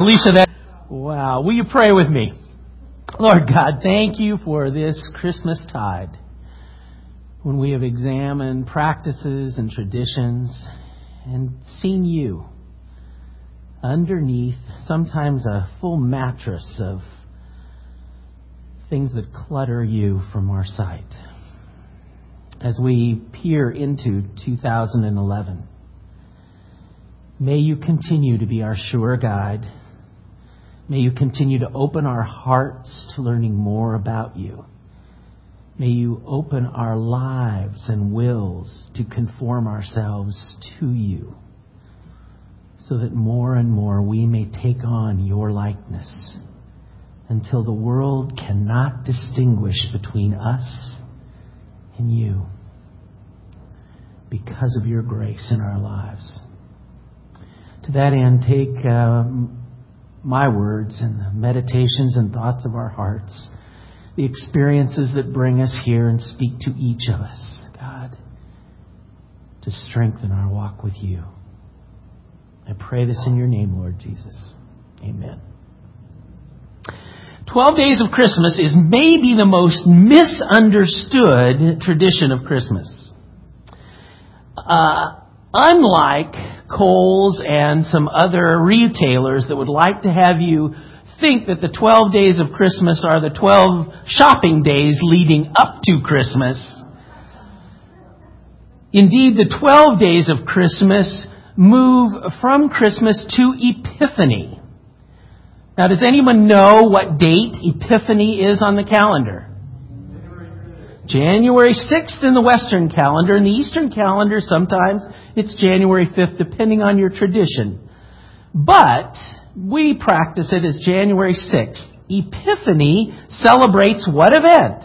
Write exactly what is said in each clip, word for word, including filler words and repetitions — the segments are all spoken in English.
Alicia, that... Wow. Will you pray with me? Lord God, thank you for this Christmas tide, when we have examined practices and traditions and seen you underneath sometimes a full mattress of things that clutter you from our sight. As we peer into two thousand eleven, may you continue to be our sure guide. May you continue to open our hearts to learning more about you. May you open our lives and wills to conform ourselves to you, so that more and more we may take on your likeness until the world cannot distinguish between us and you, because of your grace in our lives. To that end, take um, my words and the meditations and thoughts of our hearts, the experiences that bring us here, and speak to each of us, God, to strengthen our walk with you. I pray this in your name, Lord Jesus. Amen. Twelve Days of Christmas is maybe the most misunderstood tradition of Christmas. Uh, unlike Kohl's and some other retailers that would like to have you think that the twelve days of Christmas are the twelve shopping days leading up to Christmas. Indeed, the twelve days of Christmas move from Christmas to Epiphany. Now, does anyone know what date Epiphany is on the calendar? January sixth in the Western calendar. In the Eastern calendar, sometimes it's January fifth, depending on your tradition. But we practice it as January sixth. Epiphany celebrates what event?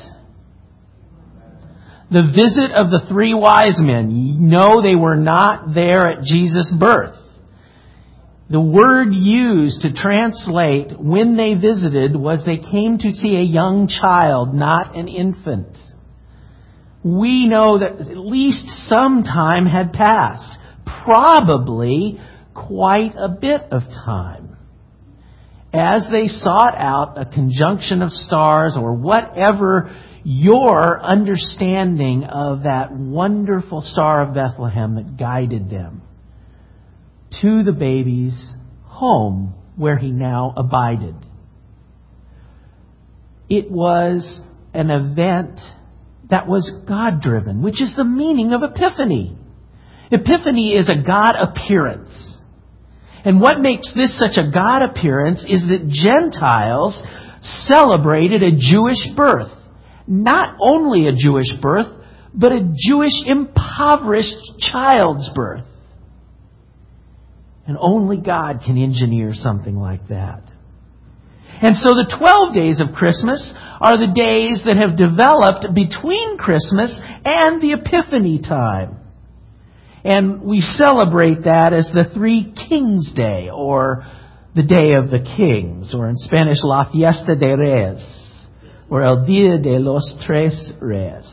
The visit of the three wise men. No, they were not there at Jesus' birth. The word used to translate when they visited was they came to see a young child, not an infant. We know that at least some time had passed. Probably quite a bit of time. As they sought out a conjunction of stars, or whatever your understanding of that wonderful star of Bethlehem that guided them to the baby's home where he now abided. It was an event that was God-driven, which is the meaning of Epiphany. Epiphany is a God appearance. And what makes this such a God appearance is that Gentiles celebrated a Jewish birth. Not only a Jewish birth, but a Jewish impoverished child's birth. And only God can engineer something like that. And so the twelve days of Christmas are the days that have developed between Christmas and the Epiphany time. And we celebrate that as the Three Kings Day, or the Day of the Kings, or in Spanish, La Fiesta de Reyes, or El Día de los Tres Reyes.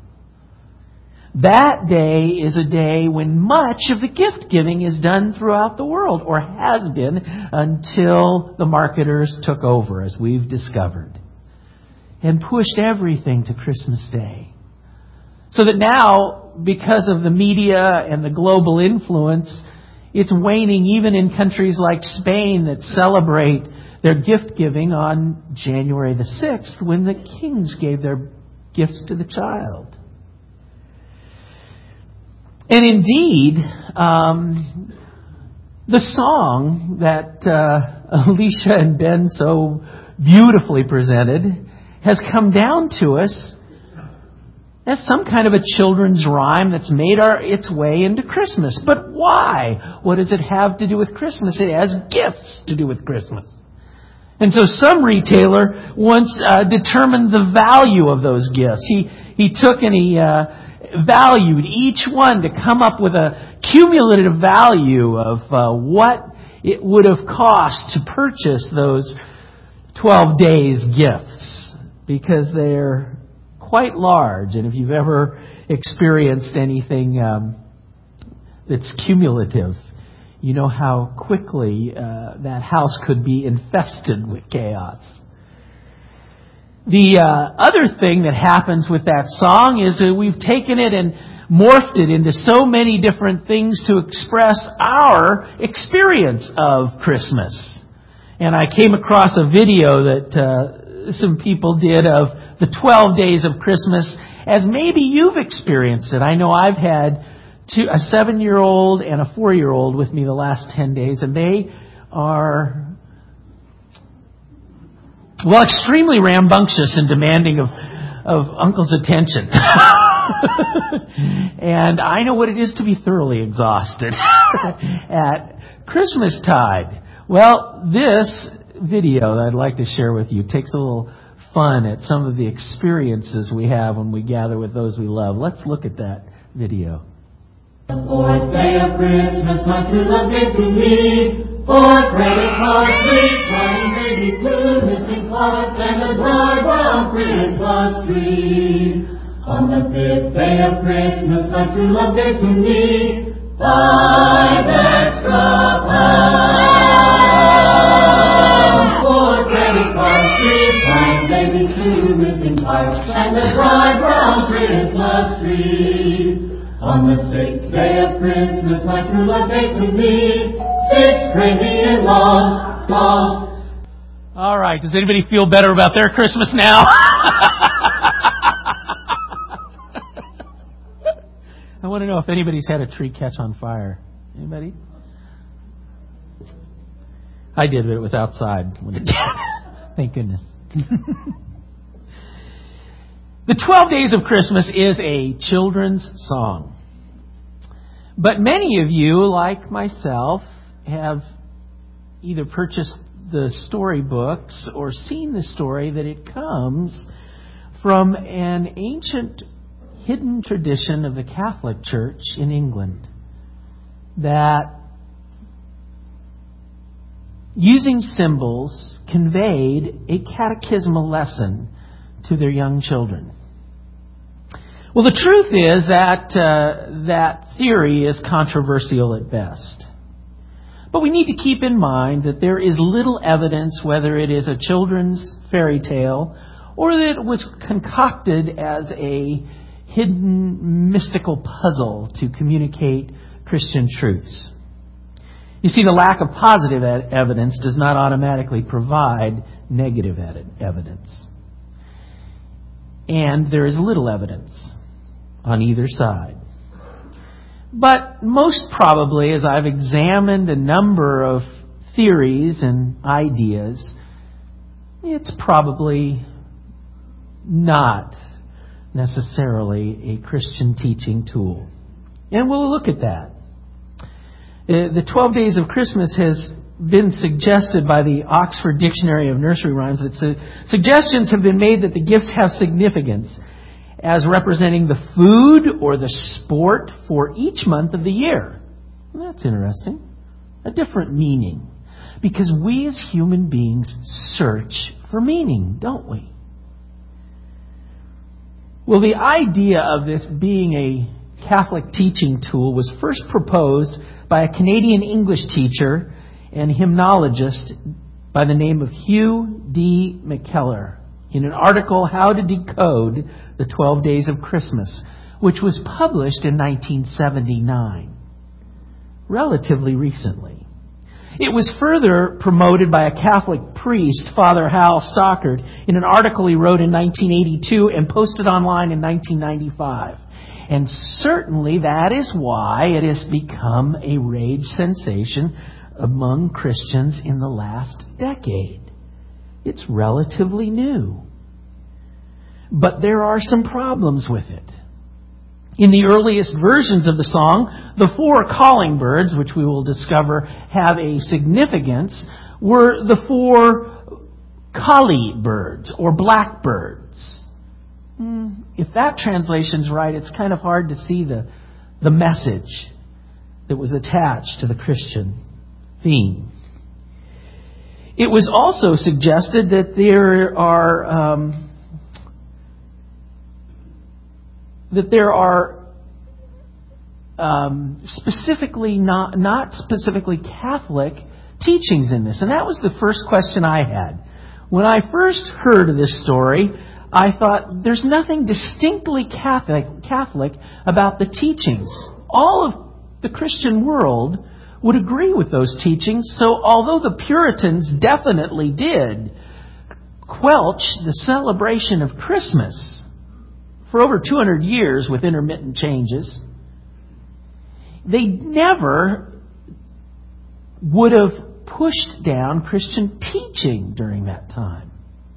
That day is a day when much of the gift giving is done throughout the world, or has been until the marketers took over, as we've discovered, and pushed everything to Christmas Day. So that now, because of the media and the global influence, it's waning even in countries like Spain that celebrate their gift giving on January the sixth, when the kings gave their gifts to the child. And indeed, um, the song that uh, Alicia and Ben so beautifully presented has come down to us as some kind of a children's rhyme that's made our, its way into Christmas. But why? What does it have to do with Christmas? It has gifts to do with Christmas. And so some retailer once uh, determined the value of those gifts. He he took and he uh, valued each one to come up with a cumulative value of uh, what it would have cost to purchase those twelve days gifts, because they're quite large. And if you've ever experienced anything um, that's cumulative, you know how quickly uh, that house could be infested with chaos. The uh, other thing that happens with that song is that we've taken it and morphed it into so many different things to express our experience of Christmas. And I came across a video that uh, some people did of the twelve days of Christmas as maybe you've experienced it. I know I've had two, a seven-year-old and a four-year-old with me the last ten days, and they are, well, extremely rambunctious and demanding of, of Uncle's attention. And I know what it is to be thoroughly exhausted at Christmastide. Well, this video that I'd like to share with you takes a little fun at some of the experiences we have when we gather with those we love. Let's look at that video. The fourth day of Christmas, my true love gave to me four credit cards, three flying baby blue missing parts, and a dry brown Christmas tree. On the fifth day of Christmas, my true love gave to me five extra pounds, four credit cards, three flying baby blue missing parts, and a dry brown Christmas tree. On the sixth day of Christmas, my true love gave to me six crazy in-laws, laws. All right, does anybody feel better about their Christmas now? I want to know if anybody's had a tree catch on fire. Anybody? I did, but it was outside when it did. Thank goodness. The twelve Days of Christmas is a children's song. But many of you, like myself, have either purchased the storybooks or seen the story that it comes from an ancient hidden tradition of the Catholic Church in England that, using symbols, conveyed a catechismal lesson to their young children. Well, the truth is that uh, that theory is controversial at best. But we need to keep in mind that there is little evidence whether it is a children's fairy tale or that it was concocted as a hidden mystical puzzle to communicate Christian truths. You see, the lack of positive evidence does not automatically provide negative evidence. And there is little evidence on either side. But most probably, as I've examined a number of theories and ideas, it's probably not necessarily a Christian teaching tool. And we'll look at that. The twelve Days of Christmas has been suggested by the Oxford Dictionary of Nursery Rhymes that su- suggestions have been made that the gifts have significance as representing the food or the sport for each month of the year. Well, that's interesting. A different meaning. Because we as human beings search for meaning, don't we? Well, the idea of this being a Catholic teaching tool was first proposed by a Canadian English teacher and hymnologist by the name of Hugh D. McKellar in an article, How to Decode the twelve Days of Christmas, which was published in nineteen seventy-nine, relatively recently. It was further promoted by a Catholic priest, Father Hal Stockard, in an article he wrote in nineteen eighty-two and posted online in nineteen ninety-five. And certainly that is why it has become a rage sensation among Christians in the last decade. It's relatively new. But there are some problems with it. In the earliest versions of the song, the four calling birds, which we will discover have a significance, were the four collie birds or blackbirds. If that translation's right, it's kind of hard to see the, the message that was attached to the Christian theme. It was also suggested that there are um, that there are um, specifically not not specifically Catholic teachings in this? And that was the first question I had. When I first heard of this story, I thought, there's nothing distinctly Catholic, Catholic about the teachings. All of the Christian world would agree with those teachings. So although the Puritans definitely did quelch the celebration of Christmas for over two hundred years with intermittent changes, they never would have pushed down Christian teaching during that time,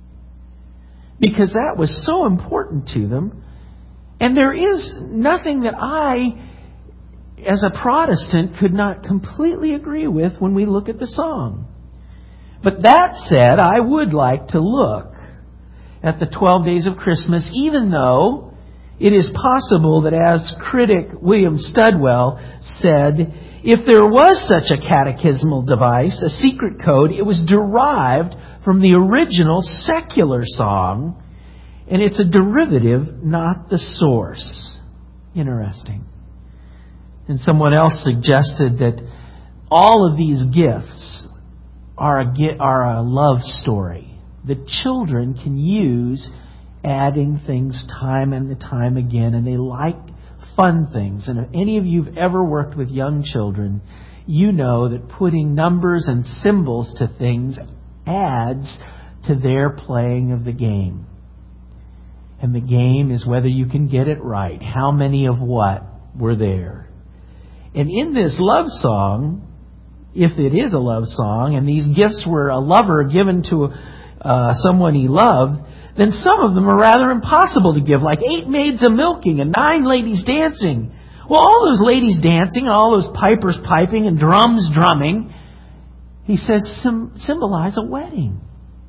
because that was so important to them. And there is nothing that I, as a Protestant, could not completely agree with when we look at the song. But that said, I would like to look at the twelve days of Christmas, even though it is possible that, as critic William Studwell said, if there was such a catechismal device, a secret code, it was derived from the original secular song, and it's a derivative, not the source. Interesting. And someone else suggested that all of these gifts are a, are a love story that children can use, adding things time and time again, and they like fun things. And if any of you have ever worked with young children, you know that putting numbers and symbols to things adds to their playing of the game. And the game is whether you can get it right. How many of what were there? And in this love song, if it is a love song, and these gifts were a lover given to uh, someone he loved, then some of them are rather impossible to give, like eight maids a-milking and nine ladies dancing. Well, all those ladies dancing and all those pipers piping and drums drumming, he says, sim- symbolize a wedding.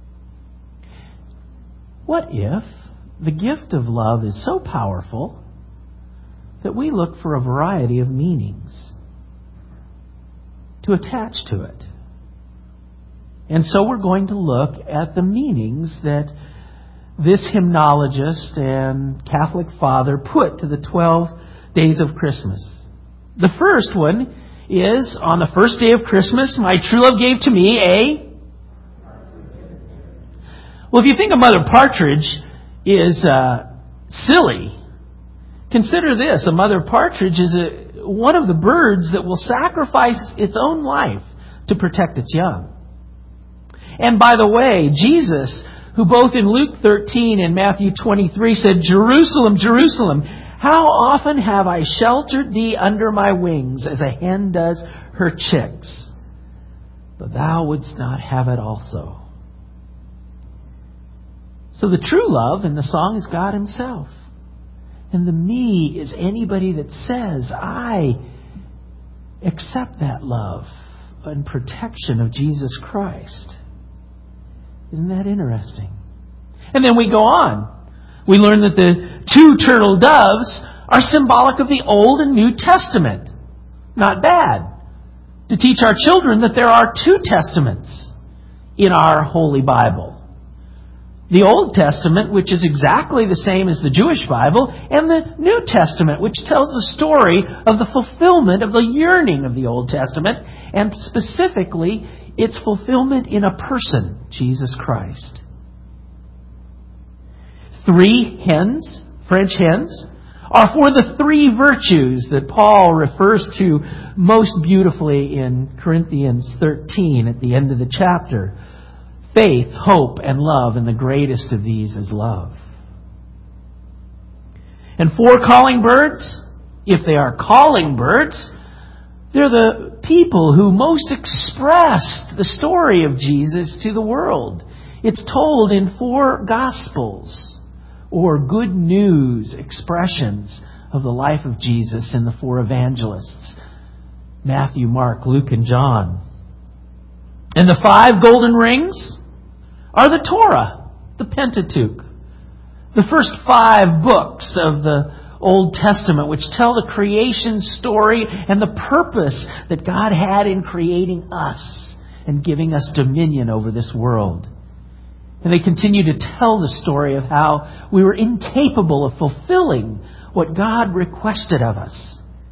What if the gift of love is so powerful that we look for a variety of meanings to attach to it? And so we're going to look at the meanings that this hymnologist and Catholic father put to the twelve days of Christmas. The first one is, on the first day of Christmas, my true love gave to me a... Well, if you think of Mother Partridge is uh, silly, consider this. A mother partridge is a, one of the birds that will sacrifice its own life to protect its young. And by the way, Jesus, who both in Luke thirteen and Matthew twenty-three said, Jerusalem, Jerusalem, how often have I sheltered thee under my wings as a hen does her chicks, but thou wouldst not have it also. So the true love in the song is God Himself. And the me is anybody that says, I accept that love and protection of Jesus Christ. Isn't that interesting? And then we go on. We learn that the two turtle doves are symbolic of the Old and New Testament. Not bad. To teach our children that there are two testaments in our Holy Bible. The Old Testament, which is exactly the same as the Jewish Bible, and the New Testament, which tells the story of the fulfillment of the yearning of the Old Testament, and specifically its fulfillment in a person, Jesus Christ. Three hens, French hens, are for the three virtues that Paul refers to most beautifully in Corinthians thirteen at the end of the chapter. Faith, hope, and love, and the greatest of these is love. And four calling birds, if they are calling birds, they're the people who most expressed the story of Jesus to the world. It's told in four Gospels, or good news expressions of the life of Jesus in the four evangelists, Matthew, Mark, Luke, and John. And the five golden rings are the Torah, the Pentateuch, the first five books of the Old Testament, which tell the creation story and the purpose that God had in creating us and giving us dominion over this world. And they continue to tell the story of how we were incapable of fulfilling what God requested of us.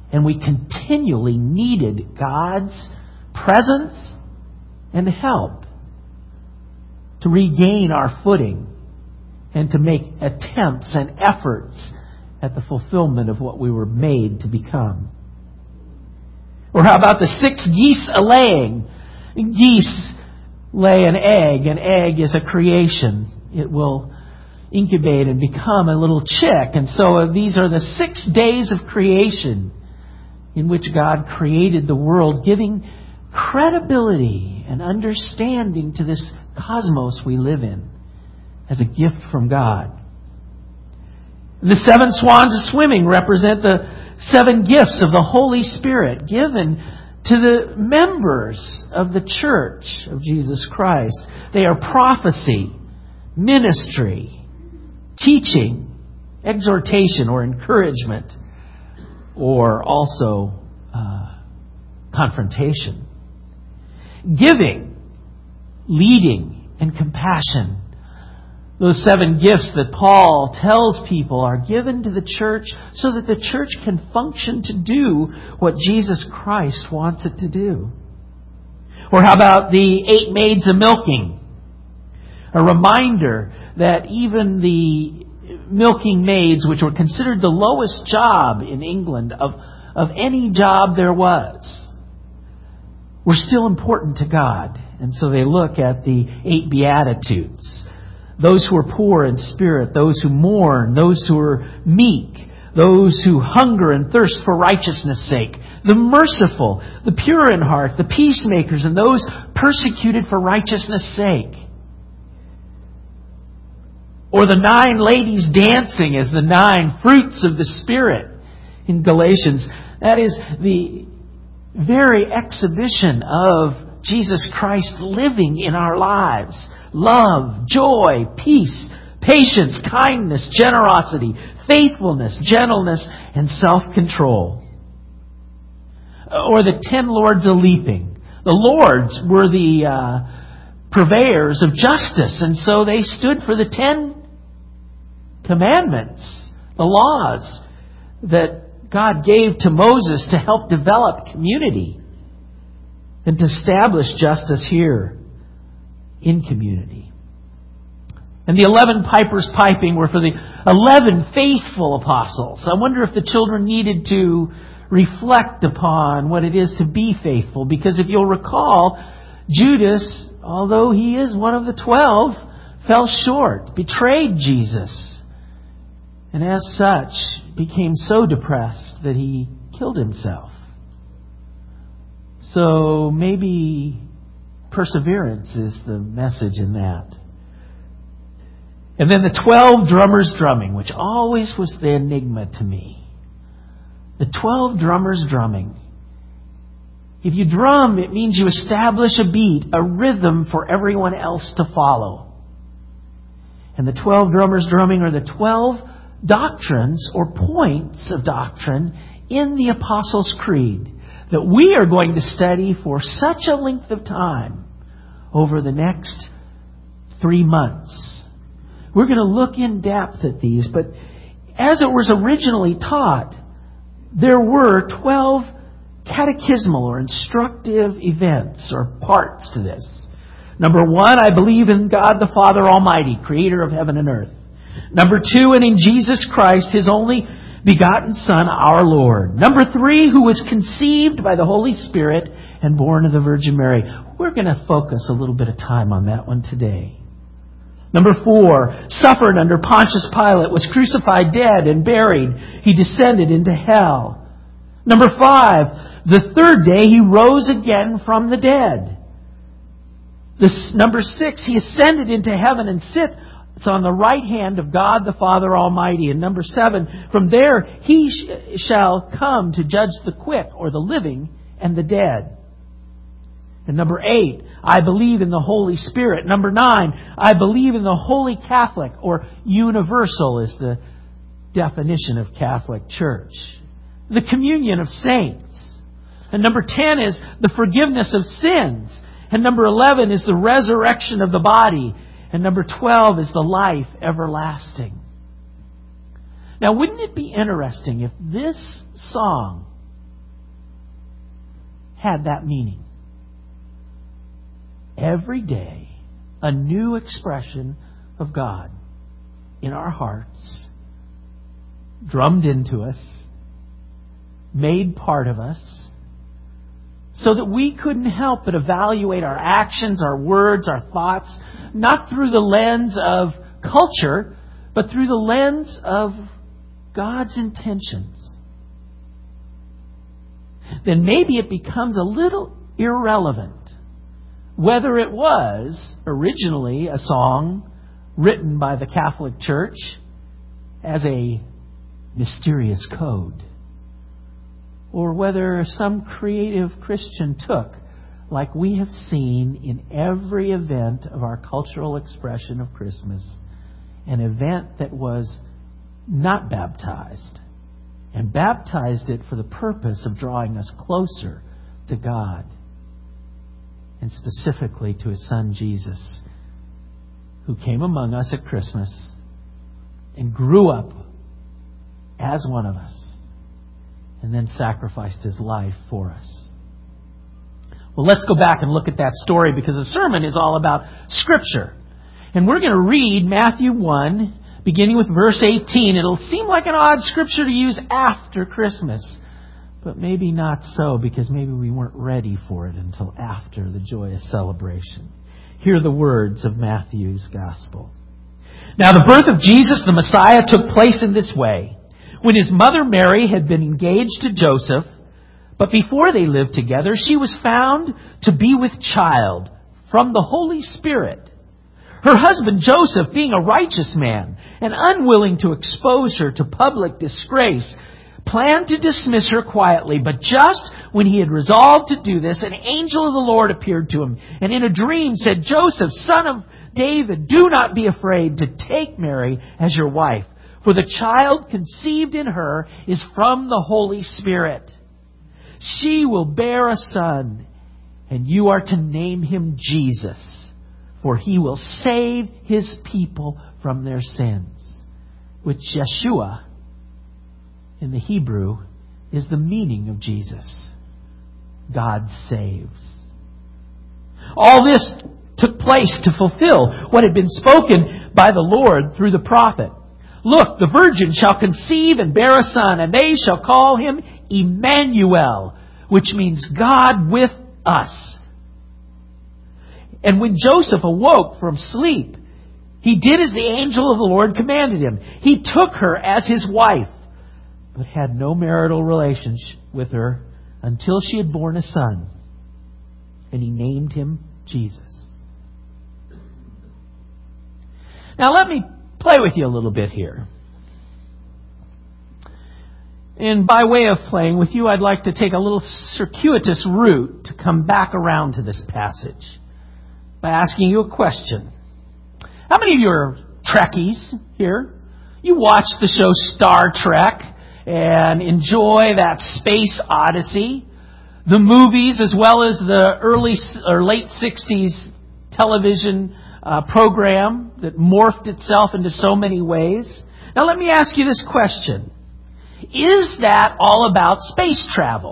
And we continually needed God's presence and help to regain our footing and to make attempts and efforts at the fulfillment of what we were made to become. Or how about the six geese a-laying? Geese lay an egg. An egg is a creation. It will incubate and become a little chick. And so these are the six days of creation in which God created the world, giving credibility and understanding to this cosmos we live in as a gift from God. The seven swans of swimming represent the seven gifts of the Holy Spirit given to the members of the Church of Jesus Christ. They are prophecy, ministry, teaching, exhortation or encouragement, or also uh, confrontation. Giving, leading, and compassion. Those seven gifts that Paul tells people are given to the church so that the church can function to do what Jesus Christ wants it to do. Or how about the eight maids a milking? A reminder that even the milking maids, which were considered the lowest job in England of, of any job there was, were still important to God. And so they look at the eight Beatitudes. Those who are poor in spirit, those who mourn, those who are meek, those who hunger and thirst for righteousness' sake, the merciful, the pure in heart, the peacemakers, and those persecuted for righteousness' sake. Or the nine ladies dancing as the nine fruits of the Spirit in Galatians. That is the very exhibition of Jesus Christ living in our lives. Love, joy, peace, patience, kindness, generosity, faithfulness, gentleness, and self-control. Or the ten lords a-leaping. The lords were the uh, purveyors of justice, and so they stood for the ten commandments, the laws that God gave to Moses to help develop community and to establish justice here in community. And the eleven pipers piping were for the eleven faithful apostles. I wonder if the children needed to reflect upon what it is to be faithful. Because if you'll recall, Judas, although he is one of the twelve, fell short, betrayed Jesus. And as such, became so depressed that he killed himself. So maybe perseverance is the message in that. And then the twelve drummers drumming, which always was the enigma to me. The twelve drummers drumming. If you drum, it means you establish a beat, a rhythm for everyone else to follow. And the twelve drummers drumming are the twelve doctrines or points of doctrine in the Apostles' Creed that we are going to study for such a length of time over the next three months. We're going to look in depth at these, but as it was originally taught, there were twelve catechismal or instructive events or parts to this. Number one, I believe in God the Father Almighty, creator of heaven and earth. Number two, and in Jesus Christ, His only begotten Son, our Lord. Number three, who was conceived by the Holy Spirit and born of the Virgin Mary. We're going to focus a little bit of time on that one today. Number four, suffered under Pontius Pilate, was crucified, dead, and buried. He descended into hell. Number five, the third day He rose again from the dead. This, number six, He ascended into heaven and sits on the right hand of God the Father Almighty. And number seven, from there He sh- shall come to judge the quick or the living and the dead. And number eight, I believe in the Holy Spirit. Number nine, I believe in the Holy Catholic, or universal is the definition of Catholic Church. The communion of saints. And number ten is the forgiveness of sins. And number eleven is the resurrection of the body. And number twelve is the life everlasting. Now, wouldn't it be interesting if this song had that meaning. Every day, a new expression of God in our hearts, drummed into us, made part of us, so that we couldn't help but evaluate our actions, our words, our thoughts, not through the lens of culture, but through the lens of God's intentions. Then maybe it becomes a little irrelevant whether it was originally a song written by the Catholic Church as a mysterious code, or whether some creative Christian took, like we have seen in every event of our cultural expression of Christmas, an event that was not baptized, and baptized it for the purpose of drawing us closer to God, and specifically to His Son Jesus, who came among us at Christmas and grew up as one of us, and then sacrificed His life for us. Well, let's go back and look at that story, because the sermon is all about Scripture. And we're going to read Matthew one, beginning with verse eighteen. It'll seem like an odd Scripture to use after Christmas, but maybe not so, because maybe we weren't ready for it until after the joyous celebration. Hear the words of Matthew's Gospel. Now, the birth of Jesus, the Messiah, took place in this way. When His mother Mary had been engaged to Joseph, but before they lived together, she was found to be with child from the Holy Spirit. Her husband Joseph, being a righteous man and unwilling to expose her to public disgrace, planned to dismiss her quietly. But just when he had resolved to do this, an angel of the Lord appeared to him, and in a dream said, Joseph, son of David, do not be afraid to take Mary as your wife, for the child conceived in her is from the Holy Spirit. She will bear a son, and you are to name him Jesus, for he will save his people from their sins. Which Yeshua, in the Hebrew, is the meaning of Jesus. God saves. All this took place to fulfill what had been spoken by the Lord through the prophet. Look, the virgin shall conceive and bear a son, and they shall call him Emmanuel, which means God with us. And when Joseph awoke from sleep, he did as the angel of the Lord commanded him. He took her as his wife, but had no marital relationship with her until she had borne a son. And he named him Jesus. Now let me play with you a little bit here. And by way of playing with you, I'd like to take a little circuitous route to come back around to this passage by asking you a question. How many of you are Trekkies here? You watch the show Star Trek and enjoy that space odyssey, the movies, as well as the early or late sixties television uh, program that morphed itself into so many ways. Now let me ask you this question. Is that all about space travel?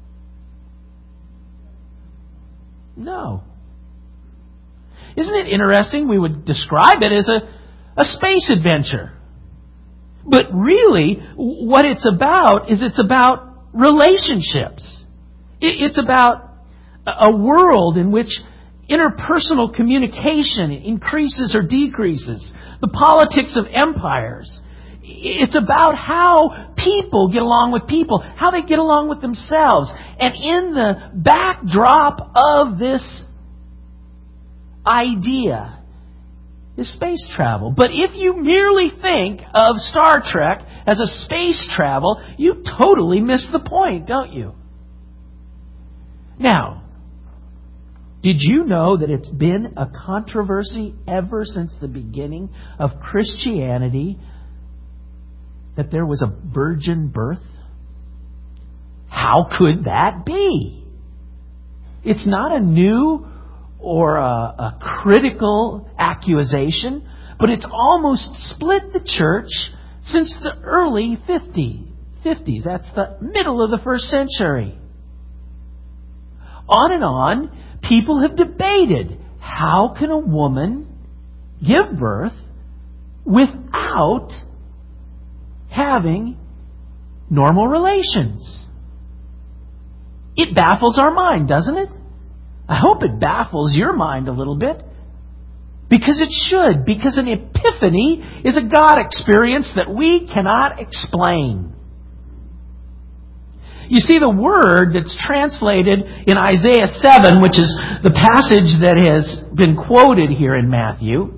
No. Isn't it interesting? We would describe it as a, a space adventure. But really, what it's about is it's about relationships. It's about a world in which interpersonal communication increases or decreases. The politics of empires. It's about how people get along with people, how they get along with themselves. And in the backdrop of this idea is space travel. But if you merely think of Star Trek as a space travel, you totally miss the point, don't you? Now, did you know that it's been a controversy ever since the beginning of Christianity that there was a virgin birth? How could that be? It's not a new or a, a critical accusation, but it's almost split the church since the early fifties. That's the middle of the first century. On and on, people have debated, how can a woman give birth without having normal relations? It baffles our mind, doesn't it? I hope it baffles your mind a little bit. Because it should. Because an epiphany is a God experience that we cannot explain. You see, the word that's translated in Isaiah seven, which is the passage that has been quoted here in Matthew,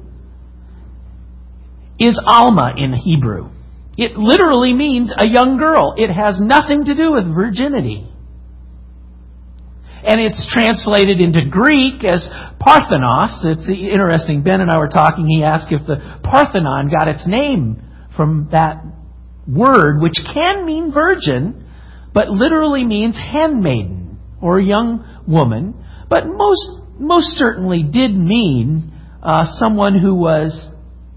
is Alma in Hebrew. It literally means a young girl. It has nothing to do with virginity. And it's translated into Greek as Parthenos. It's interesting. Ben and I were talking. He asked if the Parthenon got its name from that word, which can mean virgin, but literally means handmaiden or young woman. But most most certainly did mean uh, someone who was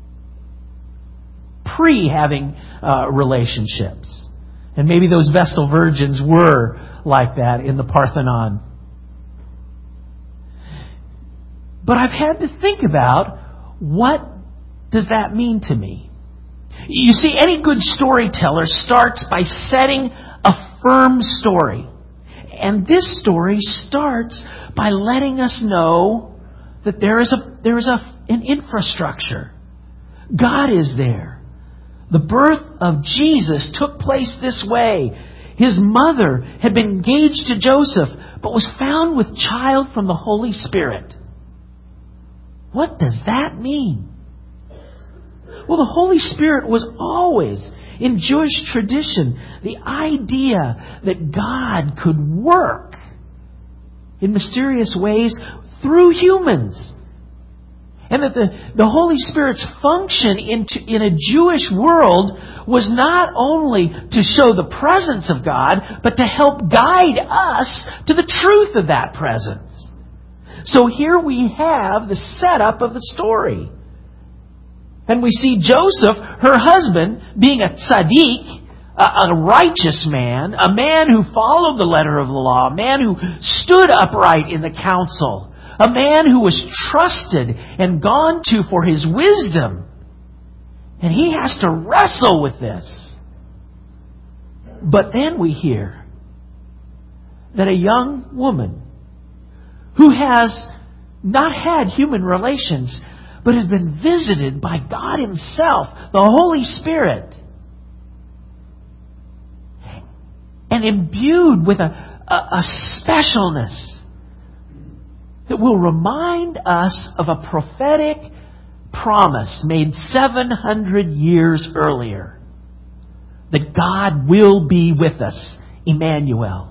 pre-having uh, relationships. And maybe those Vestal virgins were like that in the Parthenon. But I've had to think about, what does that mean to me? You see, any good storyteller starts by setting a firm story. And this story starts by letting us know that there is a there is a an infrastructure. God is there. The birth of Jesus took place this way. His mother had been engaged to Joseph, but was found with child from the Holy Spirit. What does that mean? Well, the Holy Spirit was always, in Jewish tradition, the idea that God could work in mysterious ways through humans. And that the, the Holy Spirit's function in, in a Jewish world was not only to show the presence of God, but to help guide us to the truth of that presence. So here we have the setup of the story. And we see Joseph, her husband, being a tzaddik, a, a righteous man, a man who followed the letter of the law, a man who stood upright in the council, a man who was trusted and gone to for his wisdom. And he has to wrestle with this. But then we hear that a young woman who has not had human relations, but has been visited by God Himself, the Holy Spirit, and imbued with a, a, a specialness that will remind us of a prophetic promise made seven hundred years earlier, that God will be with us, Emmanuel.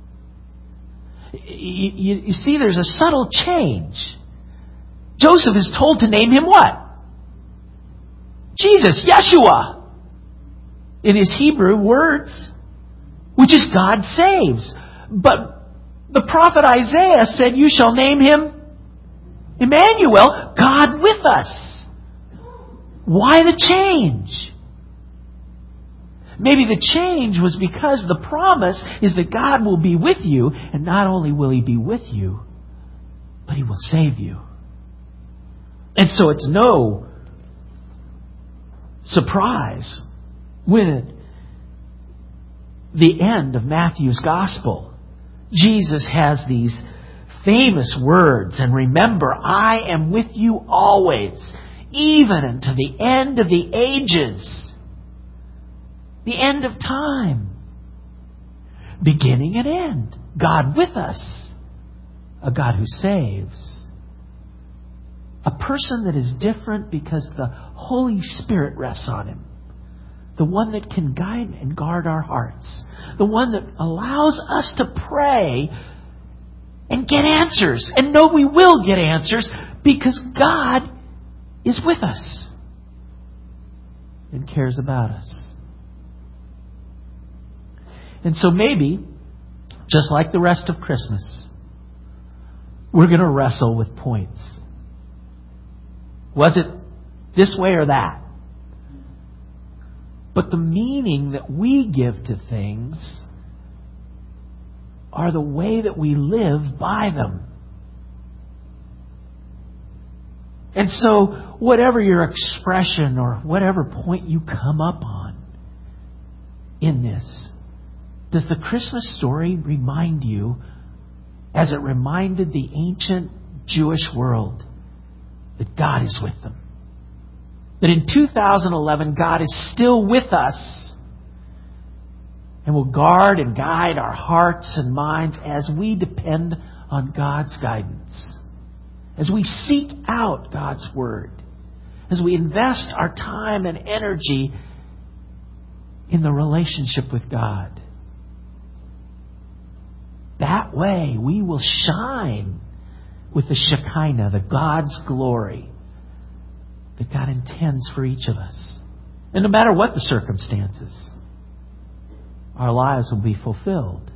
You, you, you see, there's a subtle change. Joseph is told to name him what? Jesus, Yeshua, in his Hebrew words, which is God saves. But the prophet Isaiah said, you shall name him Emmanuel, God with us. Why the change? Maybe the change was because the promise is that God will be with you, and not only will He be with you, but He will save you. And so it's no surprise when at the end of Matthew's Gospel, Jesus has these famous words, and remember, I am with you always, even unto the end of the ages. The end of time. Beginning and end. God with us. A God who saves. A person that is different because the Holy Spirit rests on him. The one that can guide and guard our hearts. The one that allows us to pray and get answers. And know we will get answers because God is with us and cares about us. And so maybe, just like the rest of Christmas, we're going to wrestle with points. Was it this way or that? But the meaning that we give to things are the way that we live by them. And so, whatever your expression or whatever point you come up on in this, does the Christmas story remind you, as it reminded the ancient Jewish world, that God is with them? That in two thousand eleven, God is still with us and will guard and guide our hearts and minds as we depend on God's guidance. As we seek out God's Word, as we invest our time and energy in the relationship with God. That way we will shine with the Shekinah, the God's glory that God intends for each of us. And no matter what the circumstances, our lives will be fulfilled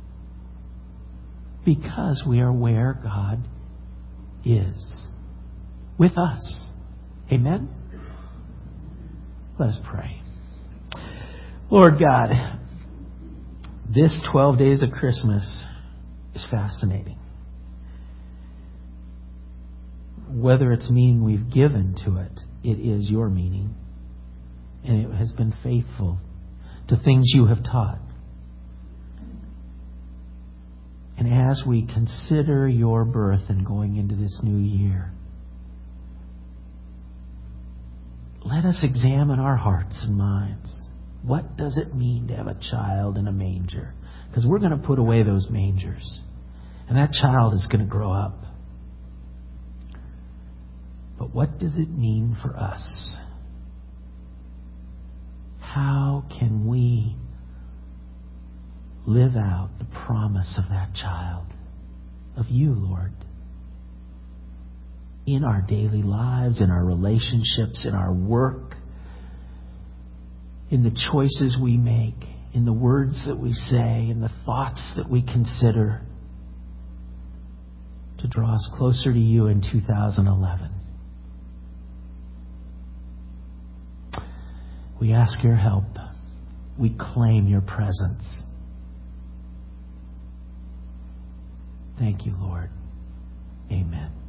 because we are where God is with us. Amen? Let us pray. Lord God, this twelve days of Christmas is fascinating. Whether it's meaning we've given to it, it is your meaning. And it has been faithful to things you have taught. And as we consider your birth and going into this new year, let us examine our hearts and minds. What does it mean to have a child in a manger? Because we're going to put away those mangers. And that child is going to grow up. But what does it mean for us? How can we live out the promise of that child, of you, Lord, in our daily lives, in our relationships, in our work, in the choices we make, in the words that we say, in the thoughts that we consider, to draw us closer to you in two thousand eleven. We ask your help. We claim your presence. Thank you, Lord. Amen.